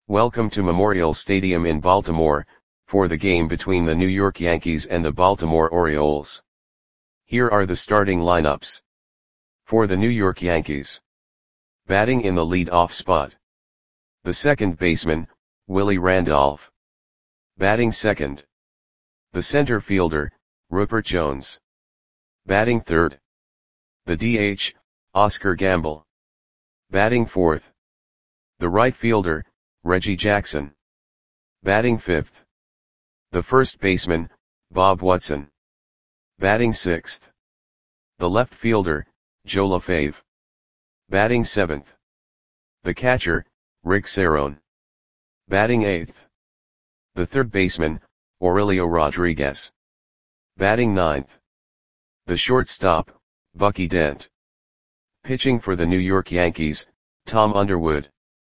Welcome to Memorial Stadium in Baltimore, for the game between the New York Yankees and the Baltimore Orioles. Here are the starting lineups. For the New York Yankees. Batting in the lead-off spot. The second baseman, Willie Randolph. Batting second. The center fielder, Rupert Jones. Batting third. The DH, Oscar Gamble. Batting fourth. The right fielder, Reggie Jackson. Batting fifth. The first baseman, Bob Watson. Batting sixth. The left fielder, Joe LaFave. Batting seventh. The catcher, Rick Cerone. Batting eighth. The third baseman, Aurelio Rodriguez. Batting ninth. The shortstop, Bucky Dent. Pitching for the New York Yankees, Tom Underwood.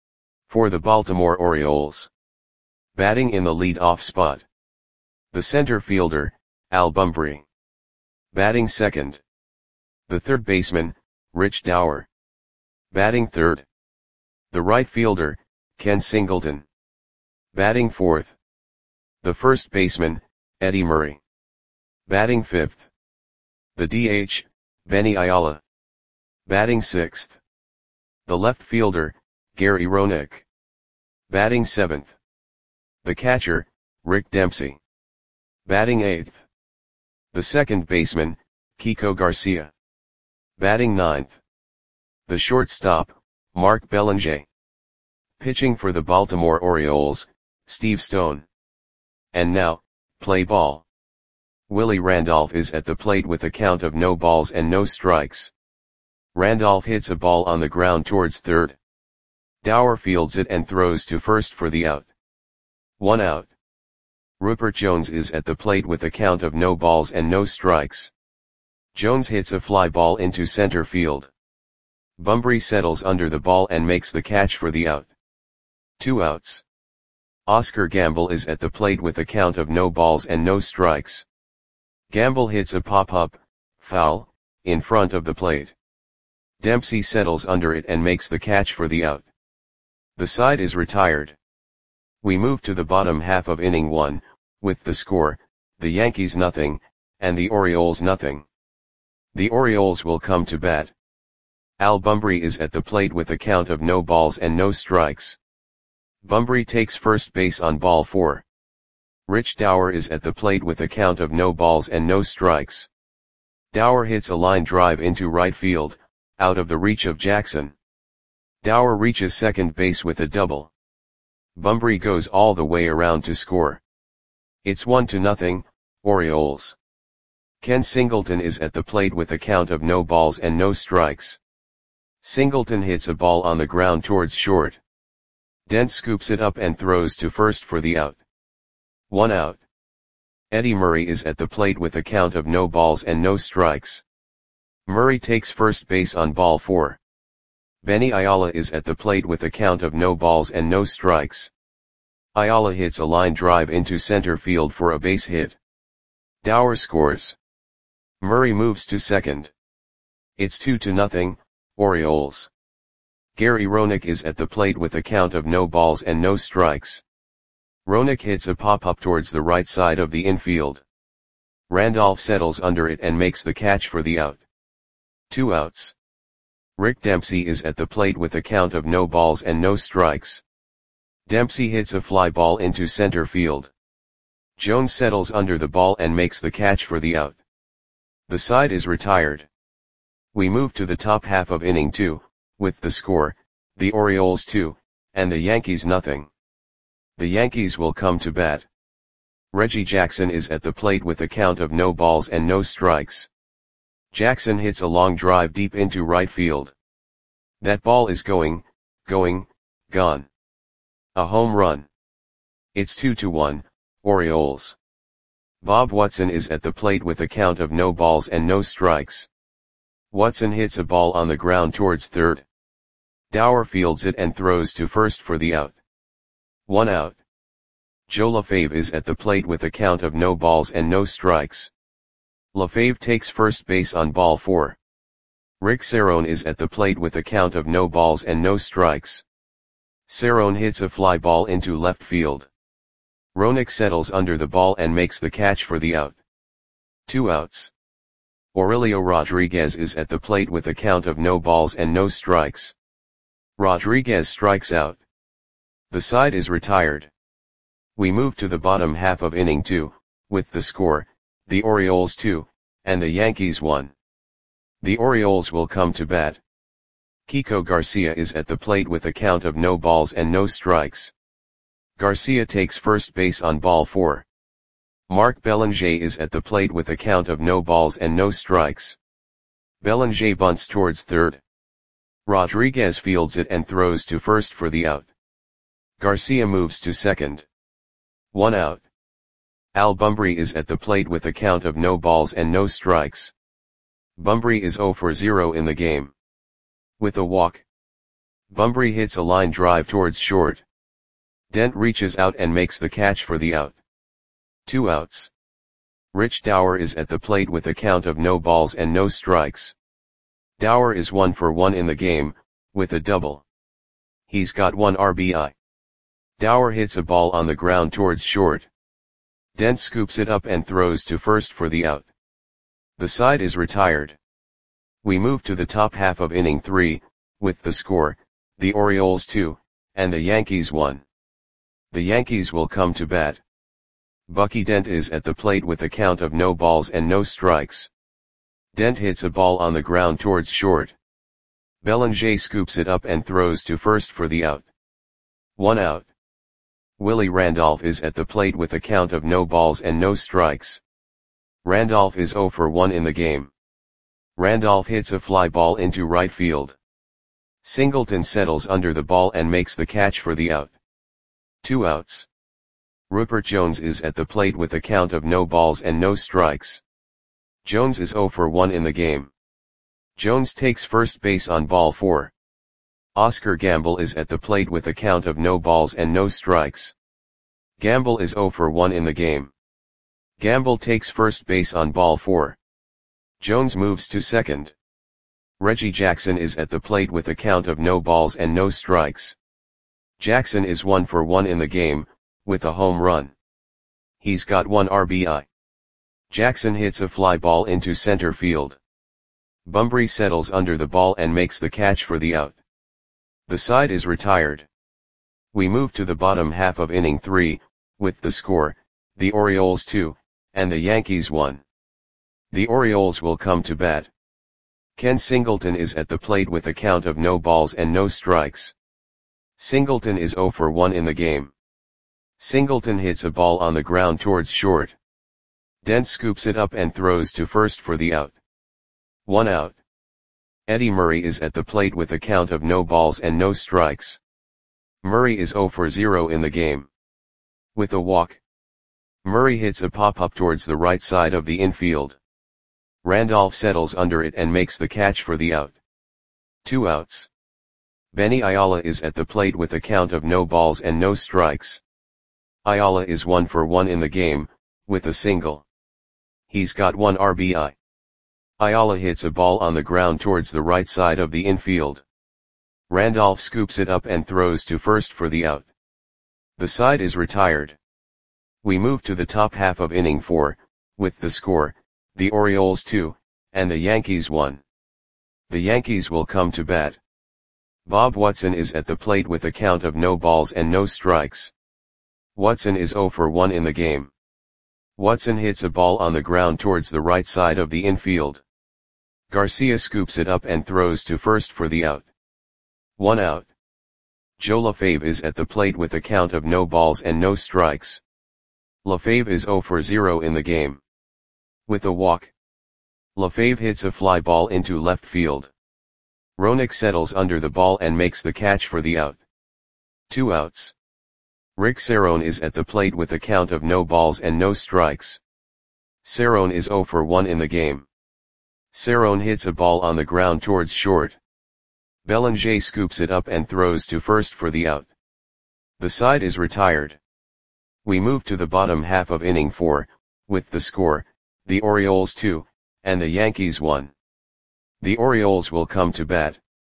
For the Baltimore Orioles. Batting in the lead-off spot. The center fielder, Al Bumbry. Batting second. The third baseman, Rich Dauer. Batting third. The right fielder, Ken Singleton. Batting fourth. The first baseman, Eddie Murray. Batting fifth. The DH, Benny Ayala. Batting sixth. The left fielder, Gary Roenick. Batting seventh. The catcher, Rick Dempsey. Batting eighth. The second baseman, Kiko Garcia. Batting ninth. The shortstop, Mark Belanger. Pitching for the Baltimore Orioles, Steve Stone. And now, play ball. Willie Randolph is at the plate with a count of no balls and no strikes. Randolph hits a ball on the ground towards third. Dauer fields it and throws to first for the out. 1 out. Rupert Jones is at the plate with a count of no balls and no strikes. Jones hits a fly ball into center field. Bumbry settles under the ball and makes the catch for the out. 2 outs. Oscar Gamble is at the plate with a count of no balls and no strikes. Gamble hits a pop-up, foul, in front of the plate. Dempsey settles under it and makes the catch for the out. The side is retired. We move to the bottom half of inning 1, with the score, the Yankees nothing, and the Orioles nothing. The Orioles will come to bat. Al Bumbry is at the plate with a count of no balls and no strikes. Bumbry takes first base on ball 4. Rich Dauer is at the plate with a count of no balls and no strikes. Dauer hits a line drive into right field, out of the reach of Jackson. Dauer reaches second base with a double. Bumbry goes all the way around to score. It's 1-0, Orioles. Ken Singleton is at the plate with a count of no balls and no strikes. Singleton hits a ball on the ground towards short. Dent scoops it up and throws to first for the out. 1 out. Eddie Murray is at the plate with a count of no balls and no strikes. Murray takes first base on ball 4. Benny Ayala is at the plate with a count of no balls and no strikes. Ayala hits a line drive into center field for a base hit. Dauer scores. Murray moves to second. It's 2-0, Orioles. Gary Roenick is at the plate with a count of no balls and no strikes. Roenick hits a pop-up towards the right side of the infield. Randolph settles under it and makes the catch for the out. 2 outs. Rick Dempsey is at the plate with a count of no balls and no strikes. Dempsey hits a fly ball into center field. Jones settles under the ball and makes the catch for the out. The side is retired. We move to the top half of inning 2, with the score, the Orioles 2, and the Yankees nothing. The Yankees will come to bat. Reggie Jackson is at the plate with a count of no balls and no strikes. Jackson hits a long drive deep into right field. That ball is gone. A home run. It's 2-1, Orioles. Bob Watson is at the plate with a count of no balls and no strikes. Watson hits a ball on the ground towards third. Dauer fields it and throws to first for the out. 1 out. Joe LaFave is at the plate with a count of no balls and no strikes. LaFave takes first base on ball 4. Rick Cerone is at the plate with a count of no balls and no strikes. Cerrone hits a fly ball into left field. Roenick settles under the ball and makes the catch for the out. 2 outs. Aurelio Rodriguez is at the plate with a count of no balls and no strikes. Rodriguez strikes out. The side is retired. We move to the bottom half of inning 2, with the score, the Orioles 2, and the Yankees 1. The Orioles will come to bat. Kiko Garcia is at the plate with a count of no balls and no strikes. Garcia takes first base on ball 4. Mark Belanger is at the plate with a count of no balls and no strikes. Belanger bunts towards third. Rodriguez fields it and throws to first for the out. Garcia moves to second. 1 out. Al Bumbry is at the plate with a count of no balls and no strikes. Bumbry is 0 for 0 in the game. With a walk, Bumbry hits a line drive towards short. Dent reaches out and makes the catch for the out. 2 outs. Rich Dauer is at the plate with a count of no balls and no strikes. Dauer is 1 for 1 in the game, with a double. He's got 1 RBI. Dauer hits a ball on the ground towards short. Dent scoops it up and throws to first for the out. The side is retired. We move to the top half of inning 3, with the score, the Orioles 2, and the Yankees 1. The Yankees will come to bat. Bucky Dent is at the plate with a count of no balls and no strikes. Dent hits a ball on the ground towards short. Belanger scoops it up and throws to first for the out. 1 out. Willie Randolph is at the plate with a count of no balls and no strikes. Randolph is 0 for 1 in the game. Randolph hits a fly ball into right field. Singleton settles under the ball and makes the catch for the out. 2 outs. Rupert Jones is at the plate with a count of no balls and no strikes. Jones is 0 for 1 in the game. Jones takes first base on ball 4. Oscar Gamble is at the plate with a count of no balls and no strikes. Gamble is 0 for 1 in the game. Gamble takes first base on ball 4. Jones moves to second. Reggie Jackson is at the plate with a count of no balls and no strikes. Jackson is 1 for 1 in the game, with a home run. He's got 1 RBI. Jackson hits a fly ball into center field. Bumbry settles under the ball and makes the catch for the out. The side is retired. We move to the bottom half of inning 3, with the score, the Orioles 2, and the Yankees 1. The Orioles will come to bat. Ken Singleton is at the plate with a count of no balls and no strikes. Singleton is 0 for 1 in the game. Singleton hits a ball on the ground towards short. Dent scoops it up and throws to first for the out. 1 out. Eddie Murray is at the plate with a count of no balls and no strikes. Murray is 0 for 0 in the game. With a walk, Murray hits a pop-up towards the right side of the infield. Randolph settles under it and makes the catch for the out. 2 outs. Benny Ayala is at the plate with a count of no balls and no strikes. Ayala is 1 for 1 in the game, with a single. He's got 1 RBI. Ayala hits a ball on the ground towards the right side of the infield. Randolph scoops it up and throws to first for the out. The side is retired. We move to the top half of inning 4, with the score, the Orioles 2, and the Yankees 1. The Yankees will come to bat. Bob Watson is at the plate with a count of no balls and no strikes. Watson is 0 for 1 in the game. Watson hits a ball on the ground towards the right side of the infield. Garcia scoops it up and throws to first for the out. 1 out. Joe LaFave is at the plate with a count of no balls and no strikes. LaFave is 0 for 0 in the game. With a walk, LaFave hits a fly ball into left field. Roenick settles under the ball and makes the catch for the out. 2 outs. Rick Cerrone is at the plate with a count of no balls and no strikes. Cerrone is 0 for 1 in the game. Cerrone hits a ball on the ground towards short. Belanger scoops it up and throws to first for the out. The side is retired. We move to the bottom half of inning 4, with the score, the Orioles 2, and the Yankees 1. The Orioles will come to bat.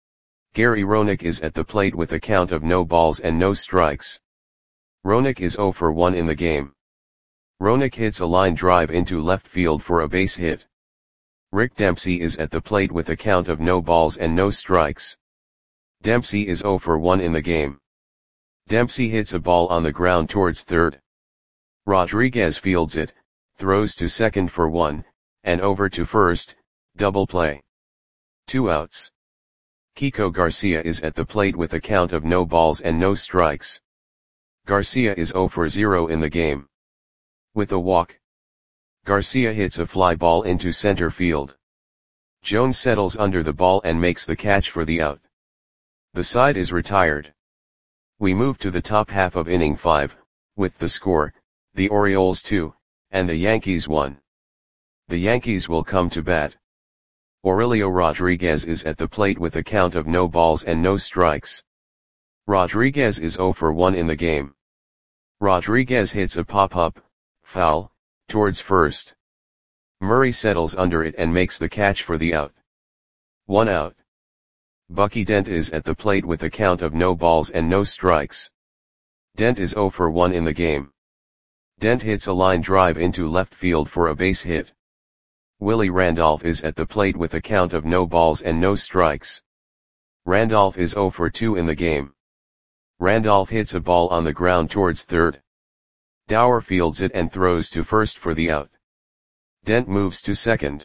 Gary Roenick is at the plate with a count of no balls and no strikes. Roenick is 0 for 1 in the game. Roenick hits a line drive into left field for a base hit. Rick Dempsey is at the plate with a count of no balls and no strikes. Dempsey is 0 for 1 in the game. Dempsey hits a ball on the ground towards third. Rodriguez fields it, throws to second for 1, and over to first, double play. 2 outs. Kiko Garcia is at the plate with a count of no balls and no strikes. Garcia is 0 for 0 in the game. With a walk, Garcia hits a fly ball into center field. Jones settles under the ball and makes the catch for the out. The side is retired. We move to the top half of inning 5, with the score, the Orioles 2, and the Yankees 1. The Yankees will come to bat. Aurelio Rodriguez is at the plate with a count of no balls and no strikes. Rodriguez is 0 for 1 in the game. Rodriguez hits a pop-up, foul, towards first. Murray settles under it and makes the catch for the out. 1 out. Bucky Dent is at the plate with a count of no balls and no strikes. Dent is 0 for 1 in the game. Dent hits a line drive into left field for a base hit. Willie Randolph is at the plate with a count of no balls and no strikes. Randolph is 0 for 2 in the game. Randolph hits a ball on the ground towards third. Dower fields it and throws to first for the out. Dent moves to second.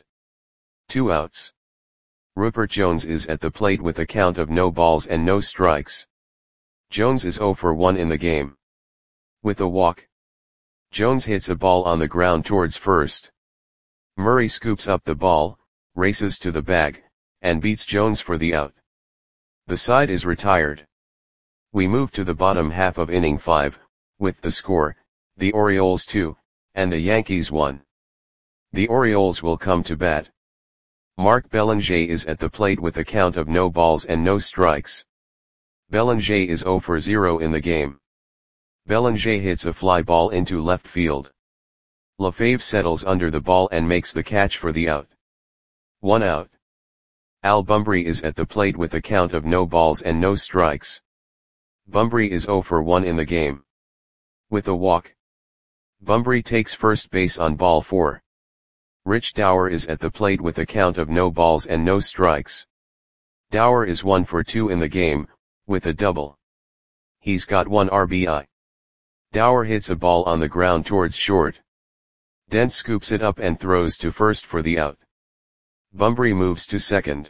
2 outs. Rupert Jones is at the plate with a count of no balls and no strikes. Jones is 0 for 1 in the game. With a walk, Jones hits a ball on the ground towards first. Murray scoops up the ball, races to the bag, and beats Jones for the out. The side is retired. We move to the bottom half of inning 5, with the score, the Orioles 2, and the Yankees 1. The Orioles will come to bat. Mark Belanger is at the plate with a count of no balls and no strikes. Belanger is 0 for 0 in the game. Belanger hits a fly ball into left field. LaFave settles under the ball and makes the catch for the out. 1 out. Al Bumbry is at the plate with a count of no balls and no strikes. Bumbry is 0 for 1 in the game. With a walk, Bumbry takes first base on ball 4. Rich Dower is at the plate with a count of no balls and no strikes. Dower is 1 for 2 in the game, with a double. He's got 1 RBI. Dower hits a ball on the ground towards short. Dent scoops it up and throws to first for the out. Bumbry moves to second.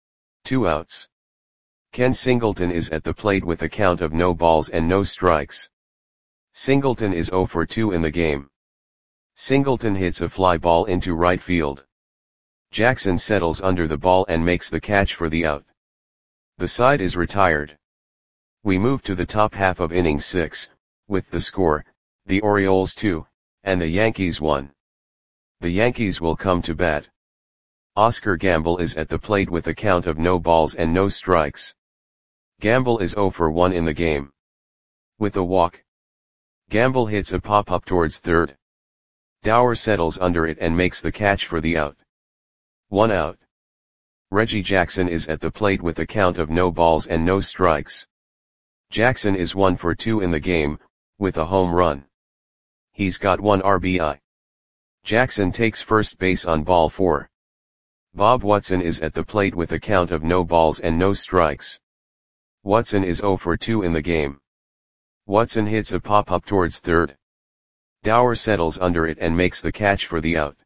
2 outs. Ken Singleton is at the plate with a count of no balls and no strikes. Singleton is 0 for 2 in the game. Singleton hits a fly ball into right field. Jackson settles under the ball and makes the catch for the out. The side is retired. We move to the top half of inning 6, with the score, the Orioles 2, and the Yankees 1. The Yankees will come to bat. Oscar Gamble is at the plate with a count of no balls and no strikes. Gamble is 0 for 1 in the game. With a walk, Gamble hits a pop-up towards third. Dower settles under it and makes the catch for the out. 1 out. Reggie Jackson is at the plate with a count of no balls and no strikes. Jackson is 1 for 2 in the game, with a home run. He's got 1 RBI. Jackson takes first base on ball 4. Bob Watson is at the plate with a count of no balls and no strikes. Watson is 0 for 2 in the game. Watson hits a pop-up towards third. Dower settles under it and makes the catch for the out.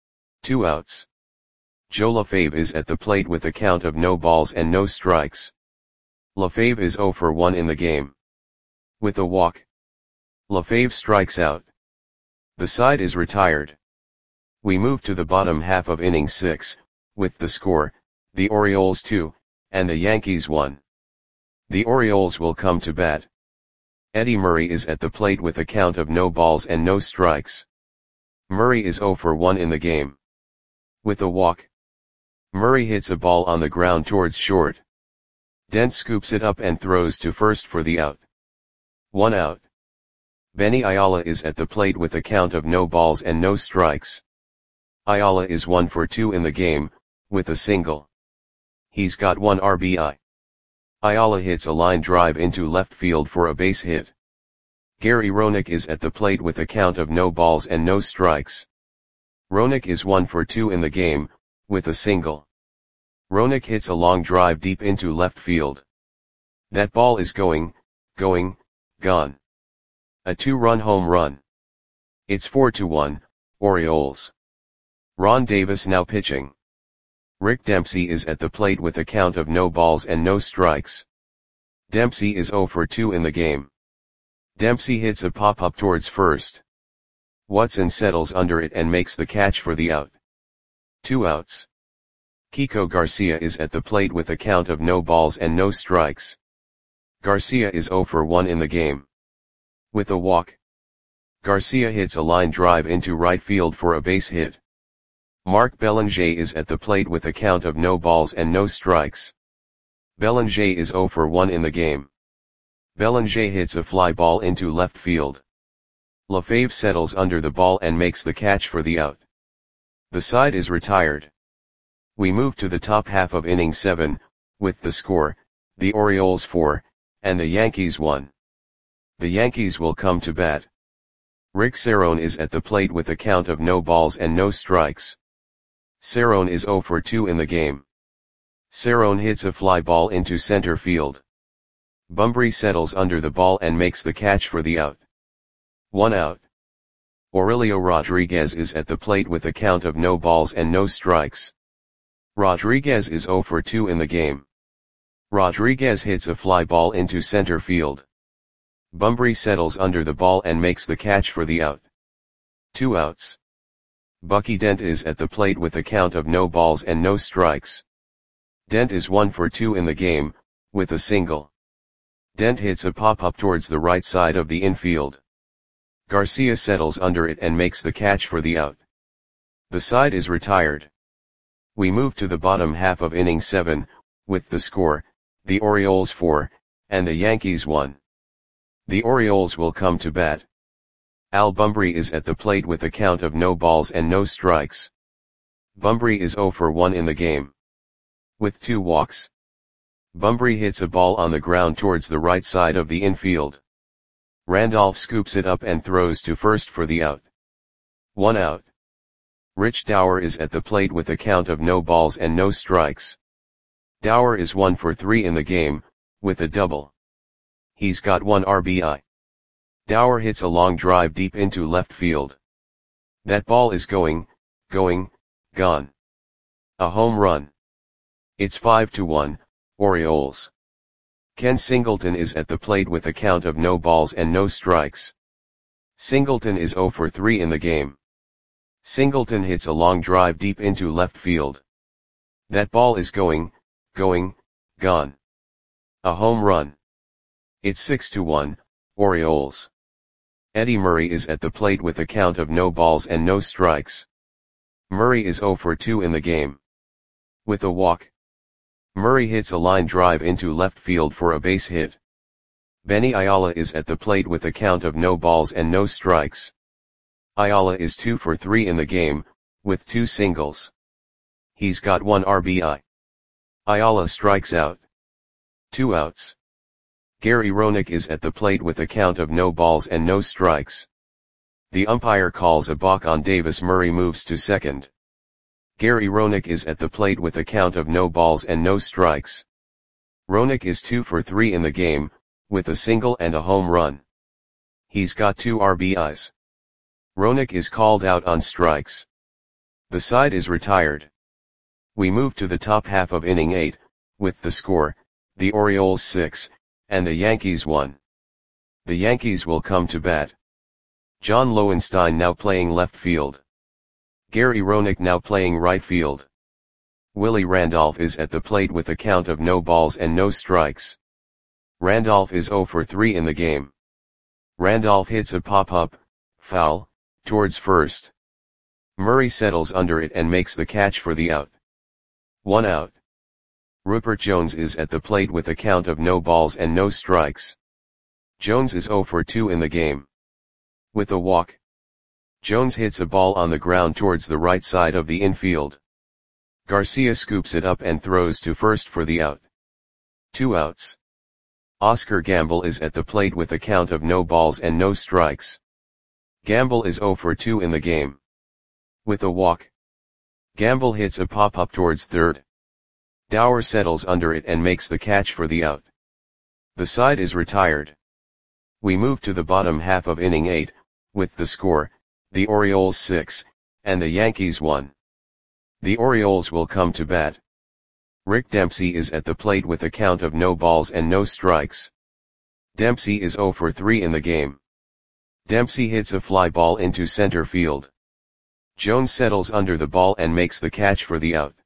2 outs. Joe LaFave is at the plate with a count of no balls and no strikes. LaFave is 0 for 1 in the game. With a walk, LaFave strikes out. The side is retired. We move to the bottom half of inning 6, with the score, the Orioles 2, and the Yankees 1. The Orioles will come to bat. Eddie Murray is at the plate with a count of no balls and no strikes. Murray is 0 for 1 in the game. With a walk, Murray hits a ball on the ground towards short. Dent scoops it up and throws to first for the out. 1 out. Benny Ayala is at the plate with a count of no balls and no strikes. Ayala is 1 for 2 in the game, with a single. He's got 1 RBI. Ayala hits a line drive into left field for a base hit. Gary Roenick is at the plate with a count of no balls and no strikes. Roenick is 1 for 2 in the game, with a single. Roenick hits a long drive deep into left field. That ball is going, gone. A 2-run home run. It's 4-1, Orioles. Ron Davis now pitching. Rick Dempsey is at the plate with a count of no balls and no strikes. Dempsey is 0 for 2 in the game. Dempsey hits a pop-up towards first. Watson settles under it and makes the catch for the out. 2 outs. Kiko Garcia is at the plate with a count of no balls and no strikes. Garcia is 0 for 1 in the game. With a walk. Garcia hits a line drive into right field for a base hit. Mark Belanger is at the plate with a count of no balls and no strikes. Belanger is 0 for 1 in the game. Belanger hits a fly ball into left field. LaFave settles under the ball and makes the catch for the out. The side is retired. We move to the top half of inning 7, with the score, the Orioles 4, and the Yankees 1. The Yankees will come to bat. Rick Cerone is at the plate with a count of no balls and no strikes. Cerone is 0 for 2 in the game. Cerone hits a fly ball into center field. Bunbury settles under the ball and makes the catch for the out. 1 out. Aurelio Rodriguez is at the plate with a count of no balls and no strikes. Rodriguez is 0 for 2 in the game. Rodriguez hits a fly ball into center field. Bunbury settles under the ball and makes the catch for the out. 2 outs. Bucky Dent is at the plate with a count of no balls and no strikes. Dent is 1 for 2 in the game, with a single. Dent hits a pop-up towards the right side of the infield. Garcia settles under it and makes the catch for the out. The side is retired. We move to the bottom half of inning 7, with the score, the Orioles 4, and the Yankees 1. The Orioles will come to bat. Al Bunbury is at the plate with a count of no balls and no strikes. Bunbury is 0 for 1 in the game. With 2 walks. Bunbury hits a ball on the ground towards the right side of the infield. Randolph scoops it up and throws to first for the out. 1 out. Rich Dower is at the plate with a count of no balls and no strikes. Dower is 1 for 3 in the game, with a double. He's got 1 RBI. Dower hits a long drive deep into left field. That ball is going, gone. A home run. It's 5-1, Orioles. Ken Singleton is at the plate with a count of no balls and no strikes. Singleton is 0 for 3 in the game. Singleton hits a long drive deep into left field. That ball is going, gone. A home run. It's 6-1, Orioles. Eddie Murray is at the plate with a count of no balls and no strikes. Murray is 0 for 2 in the game. With a walk. Murray hits a line drive into left field for a base hit. Benny Ayala is at the plate with a count of no balls and no strikes. Ayala is 2 for 3 in the game, with 2 singles. He's got 1 RBI. Ayala strikes out. 2 outs. Gary Roenick is at the plate with a count of no balls and no strikes. The umpire calls a balk on Davis. Murray moves to second. Gary Roenick is at the plate with a count of no balls and no strikes. Roenick is 2 for 3 in the game, with a single and a home run. He's got 2 RBIs. Roenick is called out on strikes. The side is retired. We move to the top half of inning 8, with the score, the Orioles 6, and the Yankees 1. The Yankees will come to bat. John Lowenstein now playing left field. Gary Roenick now playing right field. Willie Randolph is at the plate with a count of no balls and no strikes. Randolph is 0 for 3 in the game. Randolph hits a pop-up, foul, towards first. Murray settles under it and makes the catch for the out. 1 out. Rupert Jones is at the plate with a count of no balls and no strikes. Jones is 0 for 2 in the game. With a walk. Jones hits a ball on the ground towards the right side of the infield. Garcia scoops it up and throws to first for the out. 2 outs. Oscar Gamble is at the plate with a count of no balls and no strikes. Gamble is 0 for 2 in the game. With a walk, Gamble hits a pop-up towards third. Dower settles under it and makes the catch for the out. The side is retired. We move to the bottom half of inning 8, with the score, the Orioles 6, and the Yankees 1. The Orioles will come to bat. Rick Dempsey is at the plate with a count of no balls and no strikes. Dempsey is 0 for 3 in the game. Dempsey hits a fly ball into center field. Jones settles under the ball and makes the catch for the out.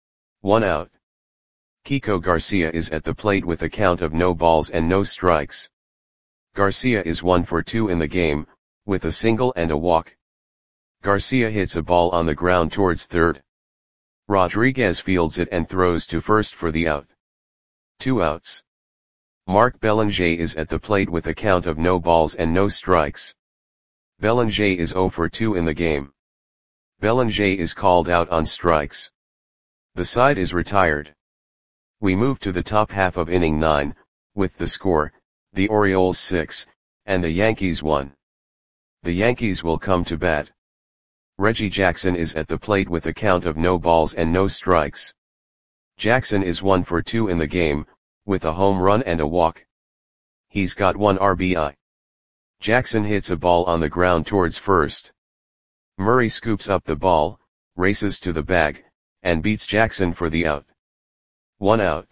1 out. Kiko Garcia is at the plate with a count of no balls and no strikes. Garcia is 1 for 2 in the game, with a single and a walk. Garcia hits a ball on the ground towards third. Rodriguez fields it and throws to first for the out. 2 outs. Mark Belanger is at the plate with a count of no balls and no strikes. Belanger is 0 for 2 in the game. Belanger is called out on strikes. The side is retired. We move to the top half of inning 9, with the score, the Orioles 6, and the Yankees 1. The Yankees will come to bat. Reggie Jackson is at the plate with a count of no balls and no strikes. Jackson is 1 for 2 in the game, with a home run and a walk. He's got 1 RBI. Jackson hits a ball on the ground towards first. Murray scoops up the ball, races to the bag, and beats Jackson for the out. 1 out.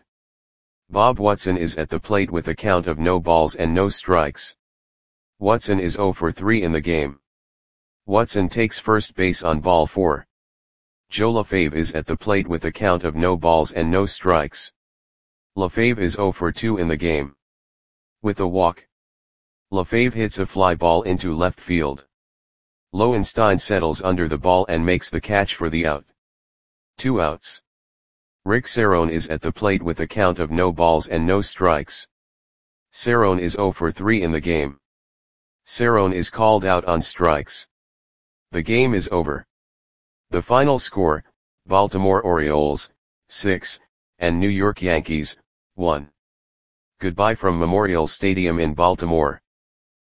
Bob Watson is at the plate with a count of no balls and no strikes. Watson is 0 for 3 in the game. Watson takes first base on ball 4. Joe LaFave is at the plate with a count of no balls and no strikes. LaFave is 0 for 2 in the game. With a walk, LaFave hits a fly ball into left field. Lowenstein settles under the ball and makes the catch for the out. 2 outs. Rick Cerrone is at the plate with a count of no balls and no strikes. Cerrone is 0 for 3 in the game. Cerrone is called out on strikes. The game is over. The final score, Baltimore Orioles, 6, and New York Yankees, 1. Goodbye from Memorial Stadium in Baltimore.